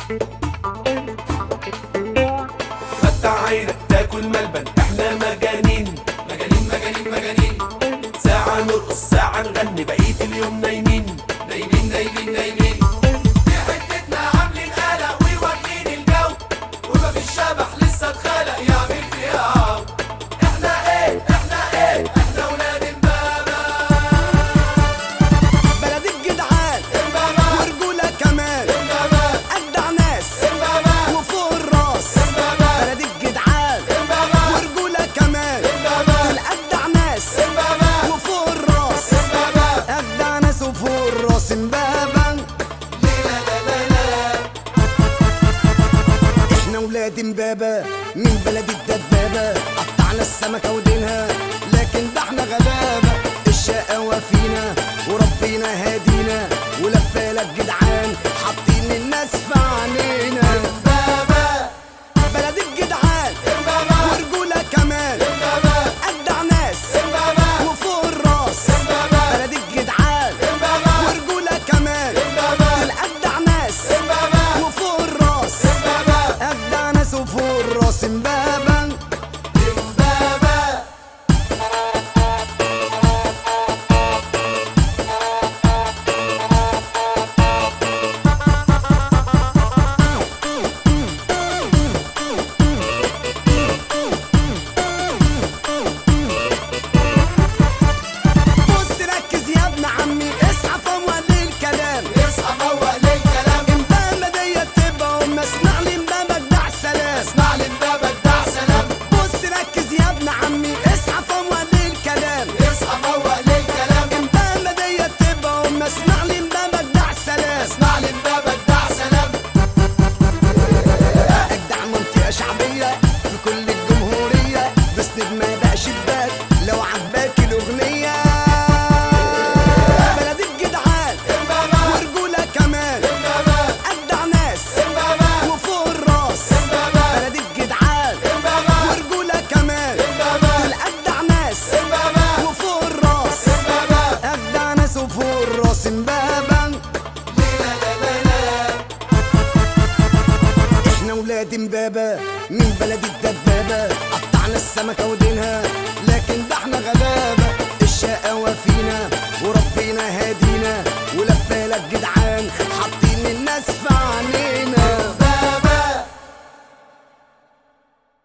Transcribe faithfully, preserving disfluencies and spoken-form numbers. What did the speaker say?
فتح عينك تاكل ملبن، احنا مجانين مجانين مجانين مجانين. ساعة نرقص ساعة نغني، بقية اليوم نايمين نايمين نايمين نايمين. في حتتنا عاملين قلق وواكلين الجو، ومفيش شبح لسه اتخلق يعمل فيها عو. احنا ايه احنا ايه احنا ولاد امبابة، بلد الجدعان امبابة ورجولة كمان، امبابة أجدع ناس امبابة وفوق الراس. امبابة بلد الجدعان امبابة ورجولة كمان، امبابة دول أجدع ناس امبابة وفوق الراس. امبابة. أجدع ناس وفوق الراس امبابة. لا لا لا لا احنا ولاد امبابة من بلد الدبابة، قطعنا السمكة ودينها لكن ده احنا غلابة. الشقاوة فينا وربنا هادينا، ولبالك جدعان حاطين الناس في عينينا. امبابة بلد الجدعان امبابة ورجولة كمان، امبابة أجدع ناس امبابة وفوق الراس. امبابة بلد الجدعان امبابة ورجولة كمان، امبابة دول أجدع ناس امبابة وفوق الراس. امبابة أجدع ناس وفوق الراس امبابة. امبابة. بص ركز يا ابن عمي، اصحى فوق للكلام. اصحى فوق للكلام، امبابة ديت تبقى أم، اسمع لي امبابة جدع سلام. اسمع لي امبابة جدع سلام. بص ركز يا ابن عمي، اصحى فوق للكلام. اصحى فوق للكلام، امبابة ديت تبقى أم، اسمع لي امبابة جدع سلام. اسمع لي امبابة جدع سلام. أجدع منطقة شعبية في كل الجمهورية، بسند ما بقى شباك لو عجباك الأغنية. بلد الجدعان امبابة ورجولة كمان، امبابة أجدع ناس امبابة وفوق الراس. امبابة بلد الجدعان امبابة ورجولة كمان، امبابة دول أجدع ناس امبابة وفوق الراس. امبابة. أجدع ناس وفوق الراس امبابة. لا لا لا لا احنا ولاد امبابة من بلد الدبابة، قطعنا السمكة ودينها